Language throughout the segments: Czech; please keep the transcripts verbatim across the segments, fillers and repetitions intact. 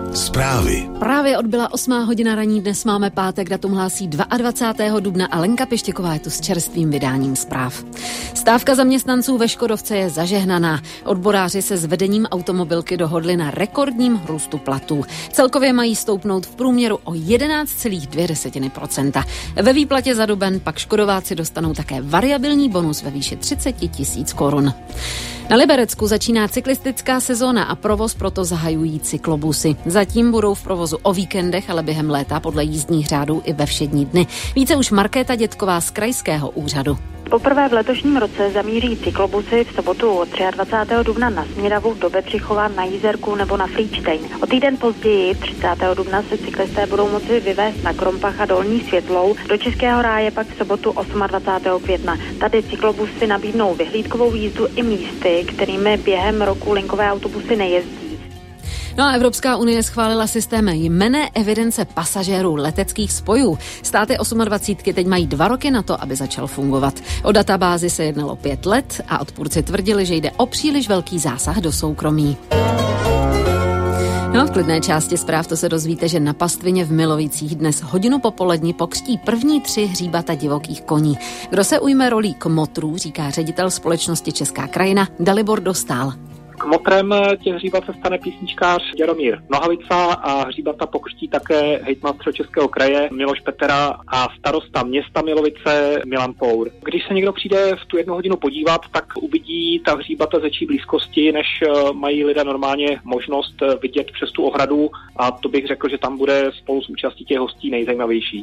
Zprávy. Právě odbyla osmá hodina raní, dnes máme pátek, datum hlásí dvacátého druhého dubna a Lenka Pištěková je tu s čerstvým vydáním zpráv. Stávka zaměstnanců ve Škodovce je zažehnaná. Odboráři se s vedením automobilky dohodli na rekordním růstu platů. Celkově mají stoupnout v průměru o jedenáct celá dvě procenta. Ve výplatě za duben pak škodováci dostanou také variabilní bonus ve výši třicet tisíc korun. Na Liberecku začíná cyklistická sezóna a provoz proto zahajují cyklobusy. Zatím budou v provozu o víkendech, ale během léta podle jízdních řádů i ve všední dny. Více už Markéta Dětková z krajského úřadu. Poprvé v letošním roce zamíří cyklobusy v sobotu dvacátého třetího dubna na Směravu, do Bedřichova, na Jízerku nebo na Frýčtejn. O týden později, třicátého dubna, se cyklisté budou moci vyvést na Krompach a Dolní Světlou. Do Českého ráje pak v sobotu dvacátého osmého května. Tady cyklobusy nabídnou vyhlídkovou jízdu i místy, kterými během roku linkové autobusy nejezdí. No a Evropská unie schválila systém jmenné evidence pasažérů leteckých spojů. Státy dvacítky osm teď mají dva roky na to, aby začal fungovat. O databázi se jednalo pět let a odpůrci tvrdili, že jde o příliš velký zásah do soukromí. No, v klidné části zpráv to se dozvíte, že na pastvině v Milovicích dnes hodinu popolední pokřtí první tři hříbata divokých koní. Kdo se ujme rolí kmotrů, říká ředitel společnosti Česká krajina Dalibor Dostál. Kmotrem těch hříbat se stane písničkář Jaromír Nohavica a hříbata pokřtí také hejtman Středočeského kraje Miloš Petera a starosta města Milovice Milan Pour. Když se někdo přijde v tu jednu hodinu podívat, tak uvidí ta hříbata ze větší blízkosti, než mají lidé normálně možnost vidět přes tu ohradu, a to bych řekl, že tam bude spolu s účastí těch hostí nejzajímavější.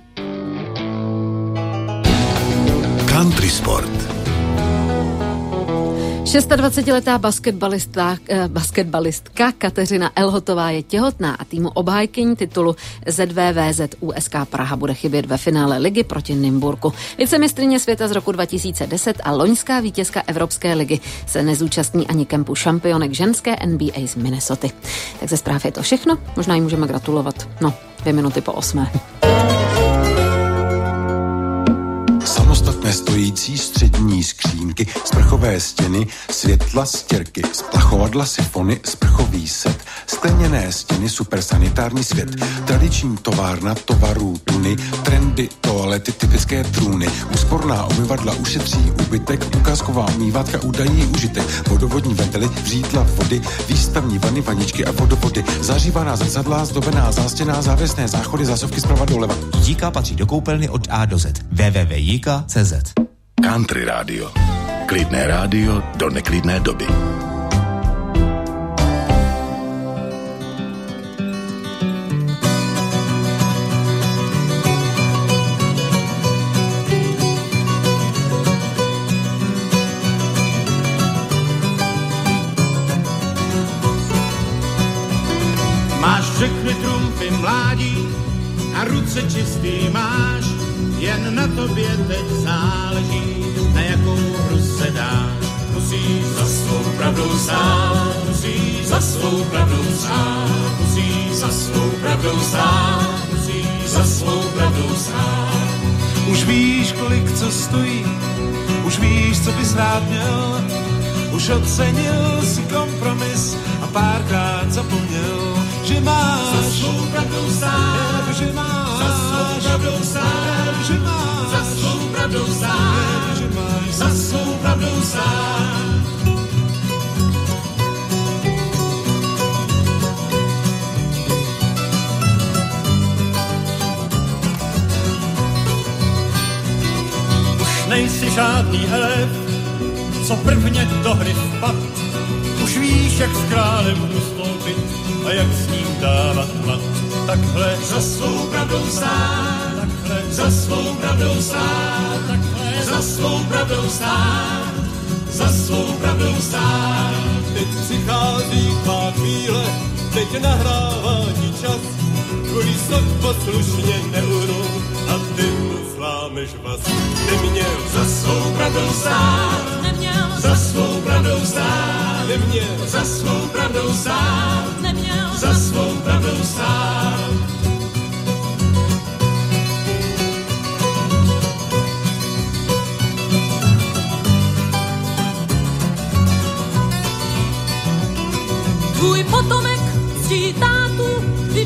Country Sport. dvacetišestiletá basketbalistka, eh, basketbalistka Kateřina Elhotová je těhotná a týmu obhájkyň titulu Z V V Z U S K Praha bude chybět ve finále ligy proti Nymburku. Vicemistryně světa z roku dva tisíce deset a loňská vítězka Evropské ligy se nezúčastní ani kempu šampionek ženské N B A z Minnesoty. Tak ze zpráv je to všechno, možná jí můžeme gratulovat. No, dvě minuty po osmé. Samostatné stojící střední skřínky, sprchové stěny, světla, stěrky, splachovadla, sifony, sprchový set, skleněné stěny, supersanitární svět, tradiční továrna tovarů, tuny, trendy, toalety, typické trůny, úsporná umyvadla ušetří úbytek, ukázková umývátka udají užitek, vodovodní ventily, vřítla vody, výstavní vany, vaničky a vodovody, zařívaná zrcadla, zdobená zástěná, závěsné záchody, zásuvky zprava doleva. Jíka patří do koupelny od A do Z. w w w tečka jíka tečka c z. Country rádio. Klidné rádio do neklidné doby. Máš všechny trumfy mládí a ruce čistý máš, jen na tobě teď záleží, na jakou hru se dáš. Musíš za svou pravdou stát, musíš za svou pravdou stát, musíš za svou pravdou stát, musíš za svou pravdou stát. Už víš, kolik co stojí, už víš, co bys rád měl, už ocenil si kompromis a párkrát zapomněl, že máš za svou pravdou stát, že máš za svou pravdou stát, že máš za svou pravdou stát, že máš za svou pravdou stát. Už nejsi žádný elef, co prvně do hry vpad. Už víš, jak s králem ustoupit a jak s ním dávat plat. Takhle za svou pravdou stát, takhle za svou pravdou stát, takhle za svou pravdou stát, za svou pravdou stát. Teď přichází tvá chvíle, teď nahrává ti čas, kvůli se poslušně neuhnou a ty mu slámeš vás. Neměl za svou pravdou stát, Neměl za svou pravdou stát, neměl za svou pravdou stát, Neměl za svou pravdou stát. Tvůj potomek ctí tátu i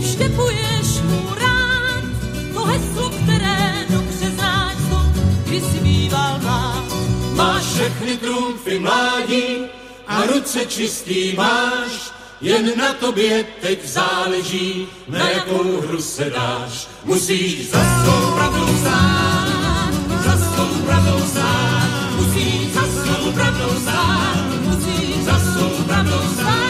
všechny trumfy mládí a ruce čistý máš, jen na tobě teď záleží, na jakou hru se dáš. Musíš za svou pravdou stát, za svou pravdou stát, musíš za svou pravdou stát, musíš za svou pravdou stát.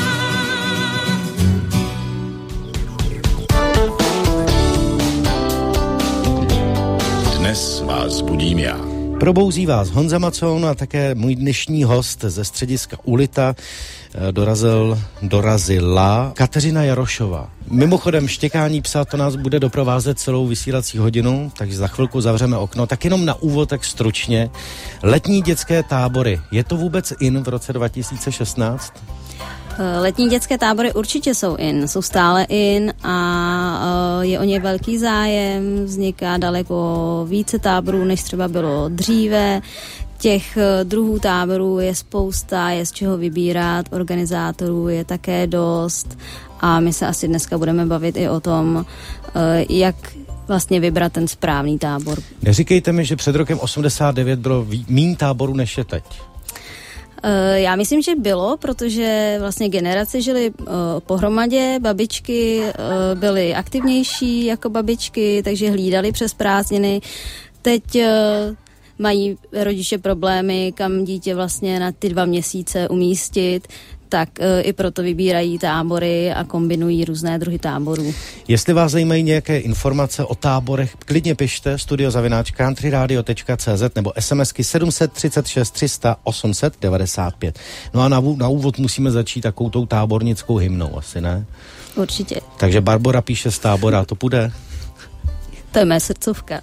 Dnes vás budím já. Probouzí vás Honza Macoun a také můj dnešní host ze střediska Ulita dorazil, dorazila Kateřina Jarošová. Mimochodem štěkání psa, to nás bude doprovázet celou vysílací hodinu, takže za chvilku zavřeme okno. Tak jenom na úvod, tak stručně. Letní dětské tábory, je to vůbec in v roce dva tisíce šestnáct? Letní dětské tábory určitě jsou in, jsou stále in a je o ně velký zájem, vzniká daleko více táborů, než třeba bylo dříve. Těch druhů táborů je spousta, je z čeho vybírat, organizátorů je také dost a my se asi dneska budeme bavit i o tom, jak vlastně vybrat ten správný tábor. Neříkejte mi, že před rokem osmdesát devět bylo míň táborů než je teď. Já myslím, že bylo, protože vlastně generace žily uh, pohromadě, babičky uh, byly aktivnější jako babičky, takže hlídali přes prázdniny. Teď uh, mají rodiče problémy, kam dítě vlastně na ty dva měsíce umístit, tak uh, i proto vybírají tábory a kombinují různé druhy táborů. Jestli vás zajímají nějaké informace o táborech, klidně pište studio zavináč country radio tečka cé zet nebo SMSky sedm set třicet šest tři sta osm set devadesát pět. No a na, na úvod musíme začít takovou tou tábornickou hymnou, asi ne? Určitě. Takže Barbora píše z tábora, to půjde? To je mé srdcovka.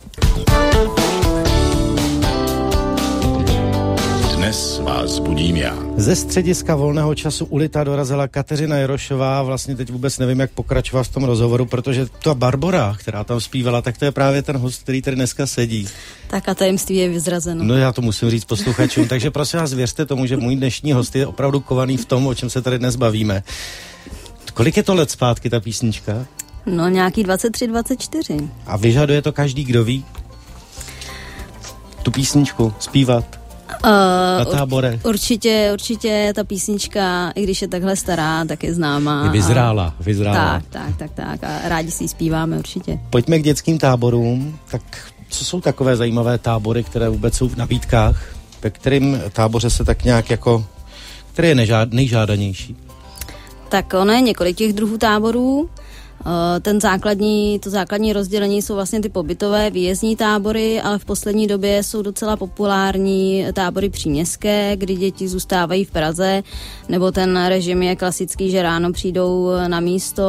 Dnes vás budím já. Ze střediska volného času Ulita dorazila Kateřina Jarošová. Vlastně teď vůbec nevím, jak pokračovat v tom rozhovoru, protože ta Barbora, která tam zpívala, tak to je právě ten host, který tady dneska sedí. Tak a tajemství je vyzrazeno. No já to musím říct posluchačům, takže prosím vás věřte tomu, že můj dnešní host je opravdu kovaný v tom, o čem se tady dnes bavíme. Kolik je to let zpátky ta písnička? No nějaký dvacet tři dvacet čtyři. A vyžaduje to každý, kdo ví? Tu písničku zpívat? Uh, na tábore. Určitě, určitě ta písnička, i když je takhle stará, tak je známá. Je vyzrála, vyzrála. Tak, tak, tak, tak a rádi si ji zpíváme určitě. Pojďme k dětským táborům. Tak co jsou takové zajímavé tábory, které vůbec jsou v nabídkách? Ve kterým táboře se tak nějak jako, který je nežád, nejžádanější? Tak ono je několik těch druhů táborů. Ten základní, to základní rozdělení jsou vlastně ty pobytové výjezdní tábory, ale v poslední době jsou docela populární tábory příměstské, kdy děti zůstávají v Praze, nebo ten režim je klasický, že ráno přijdou na místo,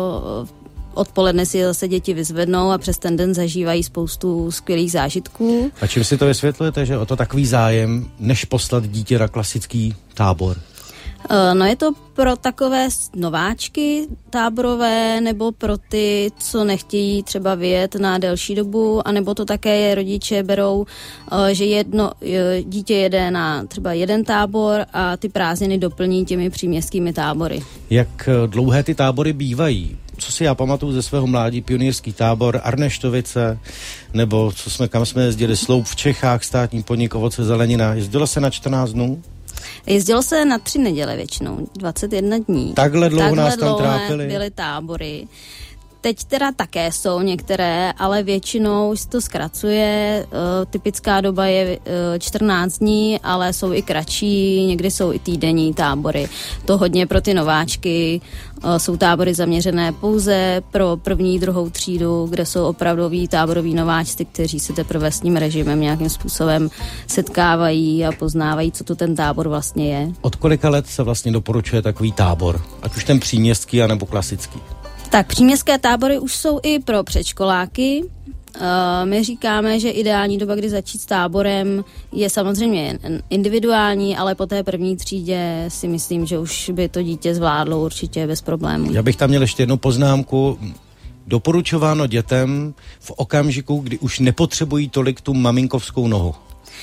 odpoledne si zase děti vyzvednou a přes ten den zažívají spoustu skvělých zážitků. A čím si to vysvětlujete, že o to takový zájem, než poslat dítě na klasický tábor? No je to pro takové nováčky táborové, nebo pro ty, co nechtějí třeba vyjet na delší dobu, anebo to také rodiče berou, že jedno dítě jede na třeba jeden tábor a ty prázdniny doplní těmi příměstskými tábory. Jak dlouhé ty tábory bývají? Co si já pamatuju ze svého mládí, pionýrský tábor Arneštovice, nebo co jsme, kam jsme jezdili, Sloup v Čechách, státní podnik ovoce zelenina. Jezdilo se na čtrnáct dnů? Jezdilo se na tři neděle většinou, dvacet jedna dní. Takhle dlouho Takhle nás tam trápili. Byly tábory. Teď teda také jsou některé, ale většinou se to zkracuje. E, typická doba je e, čtrnáct dní, ale jsou i kratší, někdy jsou i týdenní tábory. To hodně pro ty nováčky. E, jsou tábory zaměřené pouze pro první, druhou třídu, kde jsou opravdoví táboroví nováčci, kteří se teprve s tím režimem nějakým způsobem setkávají a poznávají, co to ten tábor vlastně je. Od kolika let se vlastně doporučuje takový tábor? Ať už ten příměstský, anebo klasický? Tak příměstské tábory už jsou i pro předškoláky. Uh, my říkáme, že ideální doba, kdy začít s táborem, je samozřejmě individuální, ale po té první třídě si myslím, že už by to dítě zvládlo určitě bez problémů. Já bych tam měl ještě jednu poznámku. Doporučováno dětem v okamžiku, kdy už nepotřebují tolik tu maminkovskou nohu.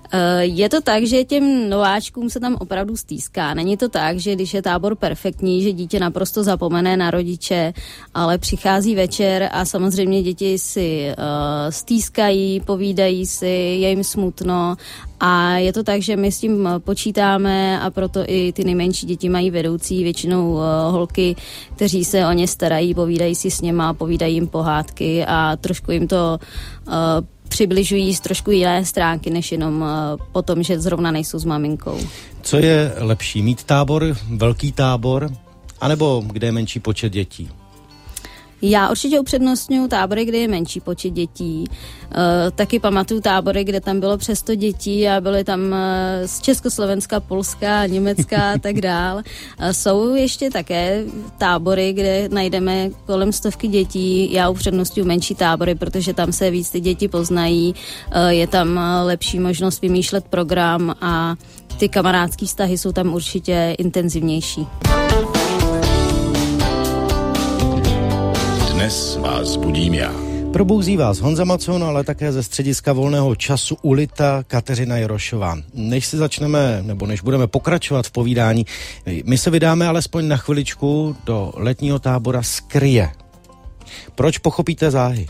Je to tak, že těm nováčkům se tam opravdu stýská. Není to tak, že když je tábor perfektní, že dítě naprosto zapomene na rodiče, ale přichází večer a samozřejmě děti si uh, stýskají, povídají si, je jim smutno a je to tak, že my s tím počítáme a proto i ty nejmenší děti mají vedoucí, většinou uh, holky, kteří se o ně starají, povídají si s něma, povídají jim pohádky a trošku jim to uh, přibližují z trošku jiné stránky, než jenom uh, po tom, že zrovna nejsou s maminkou. Co je lepší, mít tábor, velký tábor, anebo kde je menší počet dětí? Já určitě upřednostňuji tábory, kde je menší počet dětí. E, taky pamatuju tábory, kde tam bylo přes sto dětí a byly tam e, z Československa, Polska, Německa a tak dál. E, jsou ještě také tábory, kde najdeme kolem stovky dětí. Já upřednostňuji menší tábory, protože tam se víc ty děti poznají. E, je tam lepší možnost vymýšlet program a ty kamarádský vztahy jsou tam určitě intenzivnější. Dnes vás budím já. Probouzí vás Honza Macon, ale také ze střediska volného času Ulita Kateřina Jarošová. Než si začneme, nebo než budeme pokračovat v povídání, my se vydáme alespoň na chviličku do letního tábora Skryje. Proč, pochopíte záhy.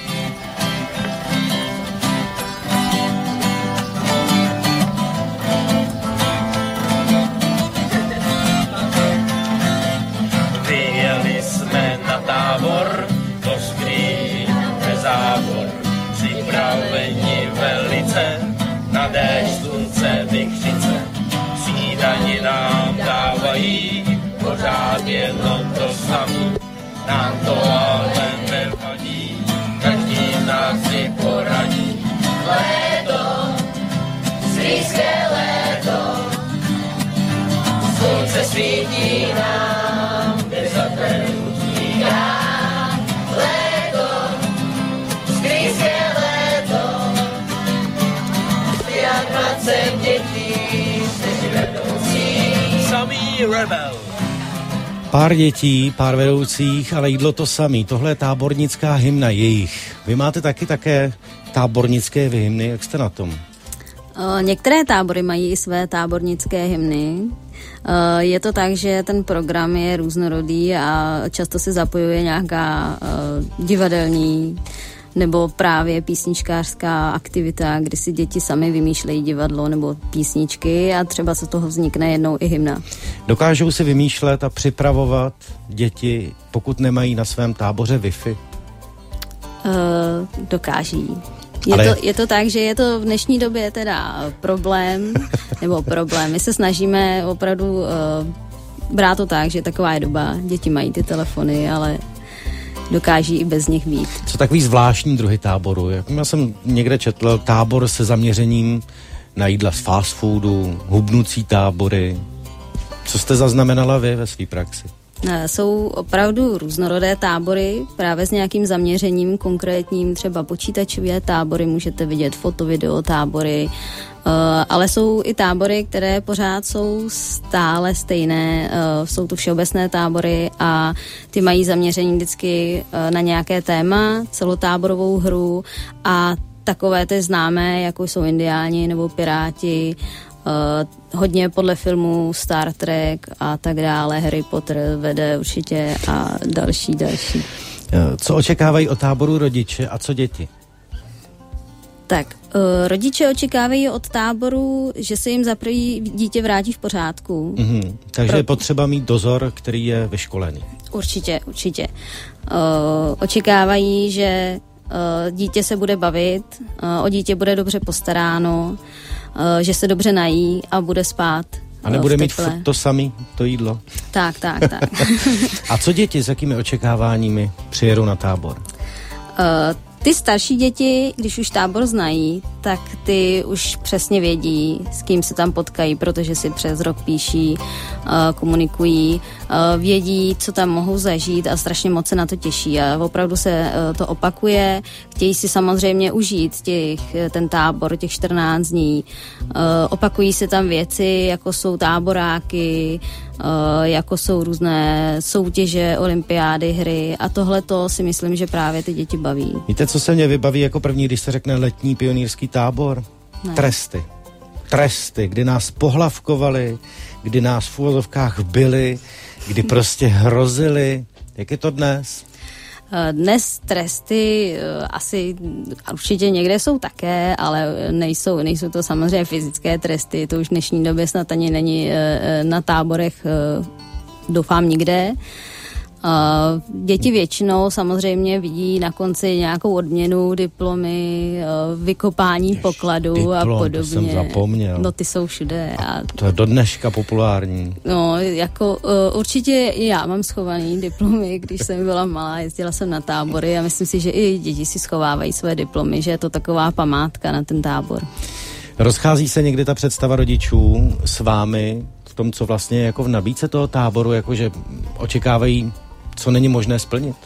Vyjeli jsme na tábor, do Skryj, zábor, připraveni velice, na déšť, slunce, vykřice. Snídani nám dávají, pořád jenom to samý, nám to ale nevadí, každý nás si poradí. Léto, skryjské léto, slunce svítí nám, kde za ten utíká. Léto, skryjské léto, jak dvacet dětí, jsi vedoucí. Samý rebel. Pár dětí, pár vedoucích, ale jídlo to samý. Tohle je tábornická hymna jejich. Vy máte taky také tábornické hymny, jak jste na tom? O, některé tábory mají i své tábornické hymny. O, je to tak, že ten program je různorodý a často se zapojuje nějaká o, divadelní nebo právě písničkářská aktivita, kdy si děti sami vymýšlejí divadlo nebo písničky a třeba se toho vznikne jednou i hymna. Dokážou si vymýšlet a připravovat děti, pokud nemají na svém táboře Wi-Fi? Uh, dokáží. Je, Ale... to, je to tak, že je to v dnešní době teda problém, nebo problém. My se snažíme opravdu uh, brát to tak, že taková je doba, děti mají ty telefony, ale dokáží i bez nich být. Co takový zvláštní druhy táboru? Já jsem někde četl tábor se zaměřením na jídla z fast foodu, hubnucí tábory. Co jste zaznamenala vy ve své praxi? Jsou opravdu různorodé tábory, právě s nějakým zaměřením konkrétním, třeba počítačové tábory, můžete vidět foto, video tábory, ale jsou i tábory, které pořád jsou stále stejné, jsou to všeobecné tábory a ty mají zaměření vždycky na nějaké téma, celotáborovou hru a takové ty známé, jako jsou Indiáni nebo Piráti, Uh, hodně podle filmů Star Trek a tak dále, Harry Potter vede určitě a další, další. Co očekávají od táboru rodiče a co děti? Tak, uh, rodiče očekávají od táboru, že se jim za první dítě vrátí v pořádku. Mm-hmm. Takže Pro... je potřeba mít dozor, který je vyškolený. Určitě, určitě. Uh, očekávají, že uh, dítě se bude bavit, uh, o dítě bude dobře postaráno, že se dobře nají a bude spát. A nebude mít furt to samý, to jídlo. Tak, tak, tak. A co děti, s jakými očekáváními přijedou na tábor? Uh, ty starší děti, když už tábor znají, tak ty už přesně vědí, s kým se tam potkají, protože si přes rok píší, uh, komunikují, uh, vědí, co tam mohou zažít a strašně moc se na to těší a opravdu se uh, to opakuje. Chtějí si samozřejmě užít těch, ten tábor, těch čtrnáct dní. Uh, opakují se tam věci, jako jsou táboráky, uh, jako jsou různé soutěže, olympiády, hry a tohle to si myslím, že právě ty děti baví. Víte, co se mě vybaví jako první, když se řekne letní pionýrský tábor? Ne. Tresty. tresty, kdy nás pohlavkovali, kdy nás v uvozovkách byli, kdy prostě hrozili. Jak je to dnes? Dnes tresty asi určitě někde jsou také, ale nejsou, nejsou to samozřejmě fyzické tresty, to už v dnešní době snad ani není na táborech, doufám, nikde. Děti většinou samozřejmě vidí na konci nějakou odměnu, diplomy, vykopání pokladu Diplom, a podobně. To jsem zapomněl. No ty jsou všude. A to je do dneška populární. No, jako uh, určitě i já mám schovaný diplomy, když jsem byla malá, jezdila jsem na tábory a myslím si, že i děti si schovávají své diplomy, že je to taková památka na ten tábor. Rozchází se někdy ta představa rodičů s vámi v tom, co vlastně jako v nabídce toho táboru, jakože očekávají, co není možné splnit?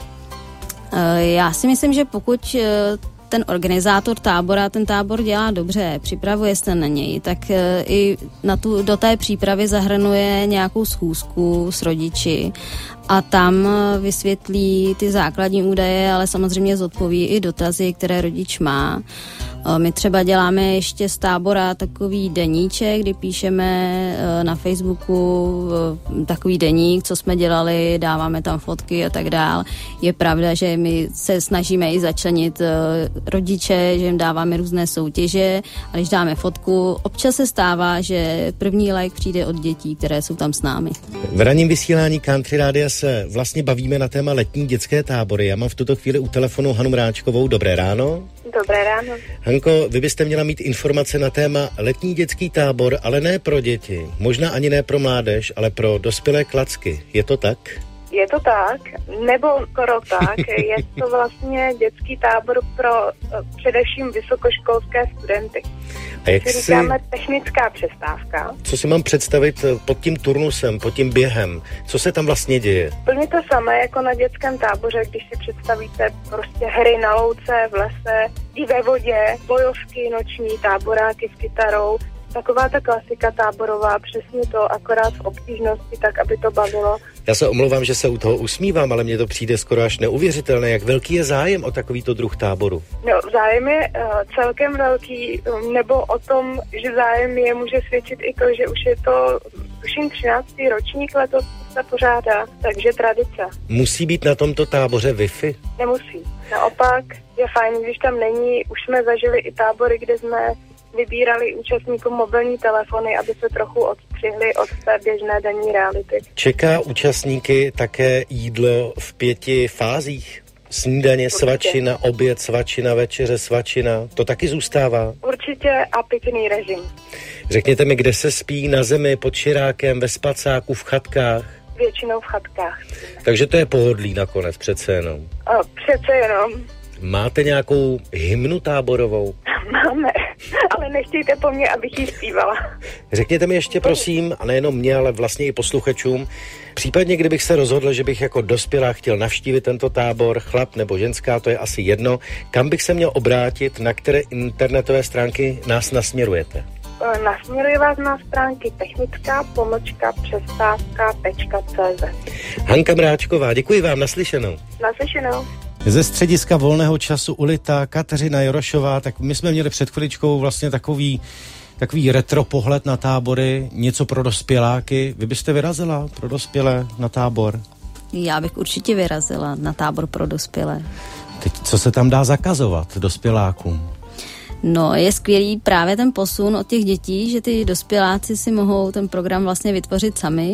Já si myslím, že pokud ten organizátor tábora ten tábor dělá dobře, připravuje se na něj, tak i na tu, do té přípravy zahrnuje nějakou schůzku s rodiči a tam vysvětlí ty základní údaje, ale samozřejmě zodpoví i dotazy, které rodič má. My třeba děláme ještě z tábora takový deníček, kdy píšeme na Facebooku takový deník, co jsme dělali, dáváme tam fotky a tak dál. Je pravda, že my se snažíme i začlenit rodiče, že jim dáváme různé soutěže a když dáme fotku, občas se stává, že první like přijde od dětí, které jsou tam s námi. V ranním vysílání Country Rádia se vlastně bavíme na téma letní dětské tábory. Já mám v tuto chvíli u telefonu Hanu Mráčkovou. Dobré ráno. Dobré ráno. Hanko, vy byste měla mít informace na téma letní dětský tábor, ale ne pro děti. Možná ani ne pro mládež, ale pro dospělé klacky. Je to tak? Je to tak, nebo skoro tak. Je to vlastně dětský tábor pro především vysokoškolské studenty. A jak si říkáme technická přestávka. Co si mám představit pod tím turnusem, pod tím během? Co se tam vlastně děje? Plně to samé jako na dětském táboře, když si představíte prostě hry na louce, v lese, i ve vodě, bojovky, noční, táboráky s kytarou. Taková ta klasika táborová, přesně to, akorát v obtížnosti, tak, aby to bavilo. Já se omlouvám, že se u toho usmívám, ale mně to přijde skoro až neuvěřitelné. Jak velký je zájem o takovýto druh táboru? No, zájem je uh, celkem velký, um, nebo o tom, že zájem je, může svědčit i to, že už je to, tuším, třináctý ročník letos se pořádá, takže tradice. Musí být na tomto táboře Wi-Fi? Nemusí. Naopak je fajn, když tam není. Už jsme zažili i tábory, kde jsme vybírali účastníkům mobilní telefony, aby se trochu odstřihli od té běžné denní reality. Čeká účastníky také jídlo v pěti fázích? Snídaně, určitě. Svačina, oběd, svačina, večeře, svačina. To taky zůstává? Určitě a pitný režim. Řekněte mi, kde se spí? Na zemi, pod širákem, ve spacáku, v chatkách? Většinou v chatkách. Takže to je pohodlí nakonec přece jenom. O, přece jenom. Máte nějakou hymnu táborovou? Máme, ale nechtějte po mně, abych ji zpívala. Řekněte mi ještě prosím, a nejenom mě, ale vlastně i posluchačům, případně kdybych se rozhodl, že bych jako dospělá chtěl navštívit tento tábor, chlap nebo ženská, to je asi jedno, kam bych se měl obrátit, na které internetové stránky nás nasměrujete? Nasměruji vás na stránky technická pomlčka přestávka tečka cé zet. Hanka Mráčková, děkuji vám, naslyšenou. Naslyšenou. Ze střediska volného času Ulita Kateřina Jarošová, tak my jsme měli před chviličkou vlastně takový, takový retro pohled na tábory, něco pro dospěláky. Vy byste vyrazila pro dospělé na tábor? Já bych určitě vyrazila na tábor pro dospělé. Teď co se tam dá zakazovat dospělákům? No, je skvělý právě ten posun od těch dětí, že ty dospěláci si mohou ten program vlastně vytvořit sami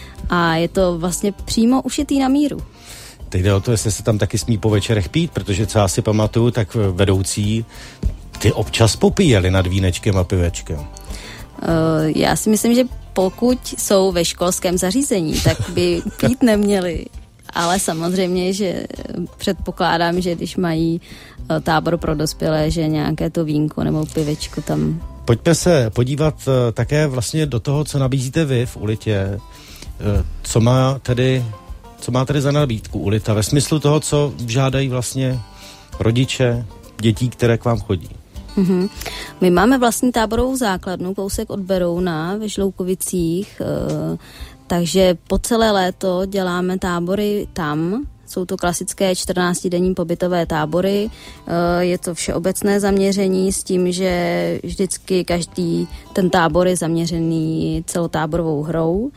a je to vlastně přímo ušitý na míru. Teď jde o to, jestli se tam taky smí po večerech pít, protože co já si pamatuju, tak vedoucí ty občas popíjeli nad vínečkem a pivečkem. Uh, já si myslím, že pokud jsou ve školském zařízení, tak by pít neměli. Ale samozřejmě, že předpokládám, že když mají tábor pro dospělé, že nějaké to vínko nebo pivečko tam. Pojďme se podívat uh, také vlastně do toho, co nabízíte vy v Ulitě. Uh, co má tedy Co má tedy za nabídku Ulita ve smyslu toho, co žádají vlastně rodiče dětí, které k vám chodí? Mm-hmm. My máme vlastní táborovou základnu, kousek od Berouna ve Žloukovicích, e, takže po celé léto děláme tábory tam Jsou to klasické čtrnáctidenní pobytové tábory. Je to všeobecné zaměření s tím, že vždycky každý ten tábor je zaměřený celotáborovou hrou.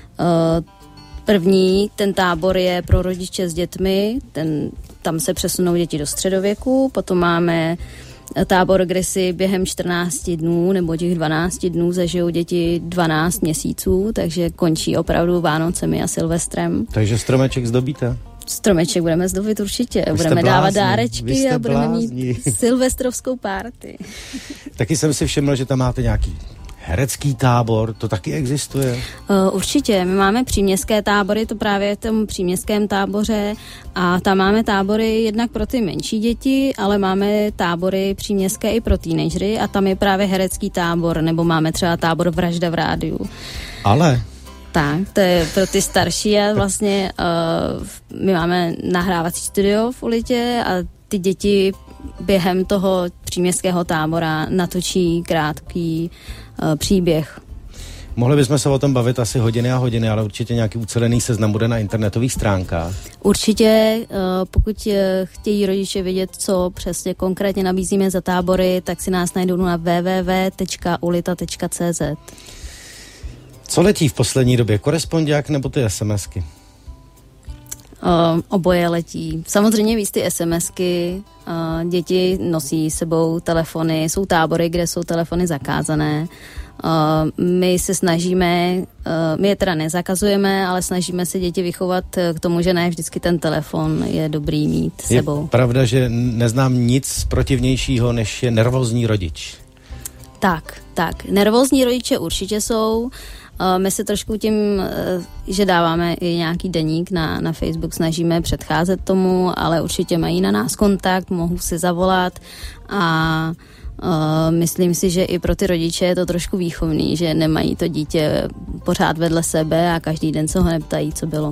První, ten tábor je pro rodiče s dětmi, ten, tam se přesunou děti do středověku, potom máme tábor, kde si během čtrnácti dnů nebo těch dvanácti dnů zažijou děti dvanáct měsíců, takže končí opravdu Vánocemi a Silvestrem. Takže stromeček zdobíte? Stromeček budeme zdobit určitě, Vy budeme blázni, dávat dárečky a budeme blázni. mít silvestrovskou párty. Taky jsem si všiml, že tam máte nějaký herecký tábor, to taky existuje? Uh, určitě, my máme příměstské tábory, to právě v tom příměstském táboře a tam máme tábory jednak pro ty menší děti, ale máme tábory příměstské i pro teenagery a tam je právě herecký tábor, nebo máme třeba tábor Vražda v rádiu. Ale... Tak, to je pro ty starší a vlastně uh, my máme nahrávací studio v Ulitě a ty děti během toho příměstského tábora natočí krátký uh, příběh. Mohli bychom se o tom bavit asi hodiny a hodiny, ale určitě nějaký ucelený seznam bude na internetových stránkách. Určitě, uh, pokud uh, chtějí rodiče vědět, co přesně konkrétně nabízíme za tábory, tak si nás najdou na w w w tečka ulita tečka c z. Co letí v poslední době, korespondiák nebo ty SMSky? Uh, oboje letí. Samozřejmě víc ty SMSky, uh, děti nosí sebou telefony, jsou tábory, kde jsou telefony zakázané. Uh, my se snažíme, uh, my je teda nezakazujeme, ale snažíme se děti vychovat k tomu, že ne vždycky ten telefon je dobrý mít sebou. Je pravda, že neznám nic protivnějšího, než je nervózní rodič. Tak, tak. Nervózní rodiče určitě jsou. My se trošku tím, že dáváme i nějaký deník na, na Facebook, snažíme předcházet tomu, ale určitě mají na nás kontakt, mohou si zavolat a uh, myslím si, že i pro ty rodiče je to trošku výchovný, že nemají to dítě pořád vedle sebe a každý den se ho neptají, co bylo.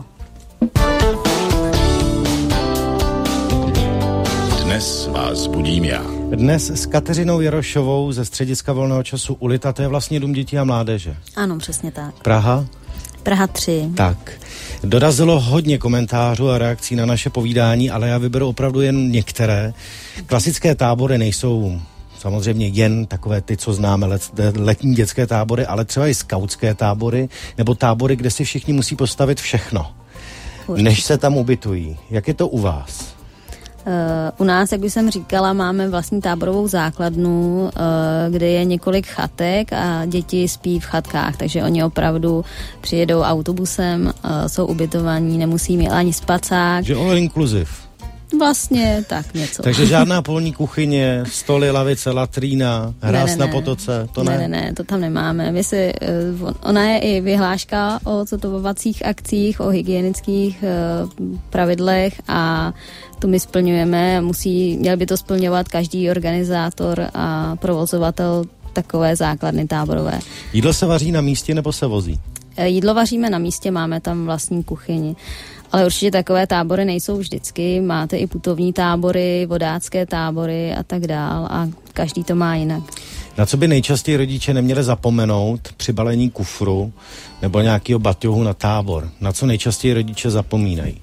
Dnes vás budím já. Dnes s Kateřinou Jarošovou ze střediska volného času Ulita, to je vlastně Dům dětí a mládeže. Ano, přesně tak. Praha? Praha tři. Tak. Dorazilo hodně komentářů a reakcí na naše povídání, ale já vyberu opravdu jen některé. Klasické tábory nejsou samozřejmě jen takové ty, co známe, let, letní dětské tábory, ale třeba i skautské tábory, nebo tábory, kde si všichni musí postavit všechno, Určitě. než se tam ubytují. Jak je to u vás? Uh, u nás, jak už jsem říkala, máme vlastní táborovou základnu, uh, kde je několik chatek a děti spí v chatkách, takže oni opravdu přijedou autobusem, uh, jsou ubytovaní, nemusí mít ani spacák. Že all inclusive. Vlastně tak něco. Takže žádná polní kuchyně, stoly, lavice, latrína, hráz ne, ne, na potoce, to ne? Ne, ne, ne, to tam nemáme. My si, uh, ona je i vyhláška o zotovovacích akcích, o hygienických uh, pravidlech a tu my splňujeme. Musí, měl by to splňovat každý organizátor a provozovatel takové základny táborové. Jídlo se vaří na místě nebo se vozí? Jídlo vaříme na místě, máme tam vlastní kuchyni. Ale určitě takové tábory nejsou vždycky. Máte i putovní tábory, vodácké tábory a tak dál a každý to má jinak. Na co by nejčastěji rodiče neměli zapomenout při balení kufru nebo nějakého baťohu na tábor? Na co nejčastěji rodiče zapomínají?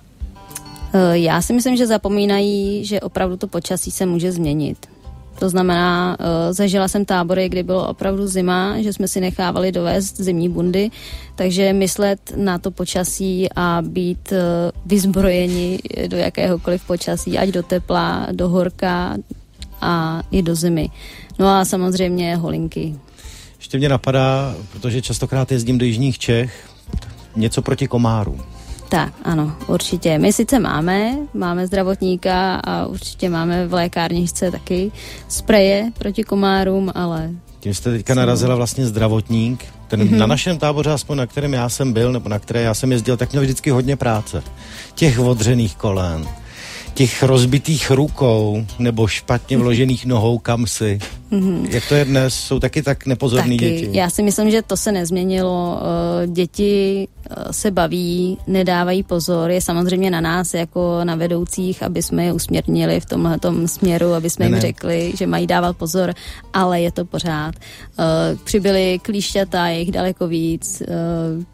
Já si myslím, že zapomínají, že opravdu to počasí se může změnit. To znamená, uh, zažila jsem tábory, kdy bylo opravdu zima, že jsme si nechávali dovést zimní bundy, takže myslet na to počasí a být uh, vyzbrojeni do jakéhokoliv počasí, ať do tepla, do horka a i do zimy. No a samozřejmě holinky. Ještě mě napadá, protože častokrát jezdím do jižních Čech, něco proti komárům. Tak, ano, určitě. My sice máme, máme zdravotníka a určitě máme v lékárničce taky spreje proti komárům, ale... Tím jste teďka narazila vlastně zdravotník. Ten mm-hmm. na našem táboře, aspoň na kterém já jsem byl, nebo na které já jsem jezdil, tak měl vždycky hodně práce. Těch odřených kolen, těch rozbitých rukou, nebo špatně vložených nohou kamsi. Mm-hmm. Jak to je dnes? Jsou taky tak nepozorný taky. Děti? Já si myslím, že to se nezměnilo. Děti se baví, nedávají pozor. Je samozřejmě na nás, jako na vedoucích, aby jsme je usměrnili v tomhletom směru, aby jsme ne, jim ne. řekli, že mají dávat pozor, ale je to pořád. Přibyly klíšťata, je jich daleko víc.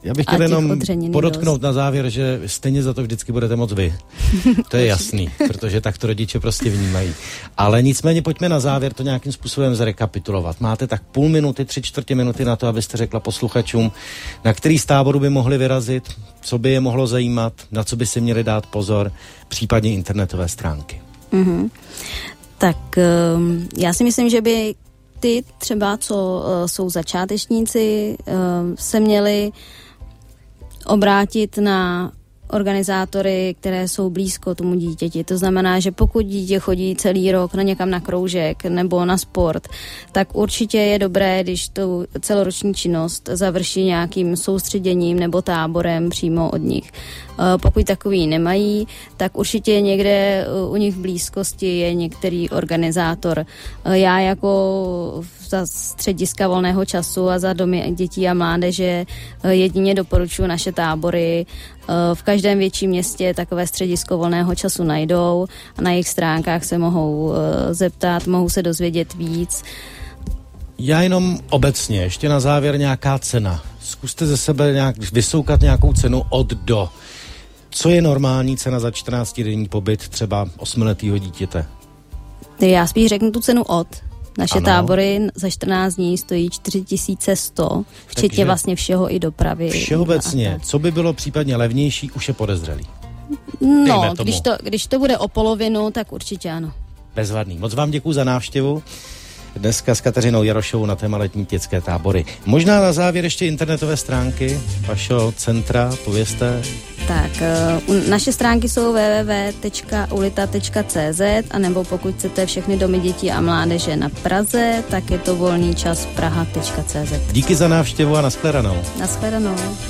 Já bych chtěl jenom podotknout dost na závěr, že stejně za to vždycky budete moc vy. To je jasný, protože tak to rodiče prostě vnímají. Ale nicméně pojďme na závěr to nějakým způsobem zrekapitulovat. Máte tak půl minuty, tři čtvrtě minuty na to, abyste řekla posluchačům, na který z táboru by mohli vyrazit, co by je mohlo zajímat, na co by si měli dát pozor, případně internetové stránky. Mm-hmm. Tak um, já si myslím, že by ty třeba, co uh, jsou začátečníci, uh, se měli obrátit na organizátory, které jsou blízko tomu dítěti. To znamená, že pokud dítě chodí celý rok na někam na kroužek nebo na sport, tak určitě je dobré, když tu celoroční činnost završí nějakým soustředěním nebo táborem přímo od nich. Pokud takový nemají, tak určitě někde u nich v blízkosti je některý organizátor. Já jako za střediska volného času a za domy dětí a mládeže jedině doporučuji naše tábory. V každém větším městě takové středisko volného času najdou a na jejich stránkách se mohou zeptat, mohou se dozvědět víc. Já jenom obecně, ještě na závěr nějaká cena. Zkuste ze sebe nějak vysoukat nějakou cenu od do. Co je normální cena za čtrnáctidenní pobyt třeba osmiletého dítěte? Já spíš řeknu tu cenu od. Naše ano. Tábory za čtrnáct dní stojí čtyři tisíce sto, včetně Takže vlastně všeho i dopravy. Všeobecně, co by bylo případně levnější, už je podezřelý. No, když to, když to bude o polovinu, tak určitě ano. Bezvadný. Moc vám děkuju za návštěvu. Dneska s Kateřinou Jarošovou na téma letní dětské tábory. Možná na závěr ještě internetové stránky vašeho centra, povězte. Tak, uh, naše stránky jsou w w w tečka ulita tečka c z a nebo pokud chcete všechny domy dětí a mládeže na Praze, tak je to volný čas praha tečka c z. Díky za návštěvu a nashledanou. Nashledanou.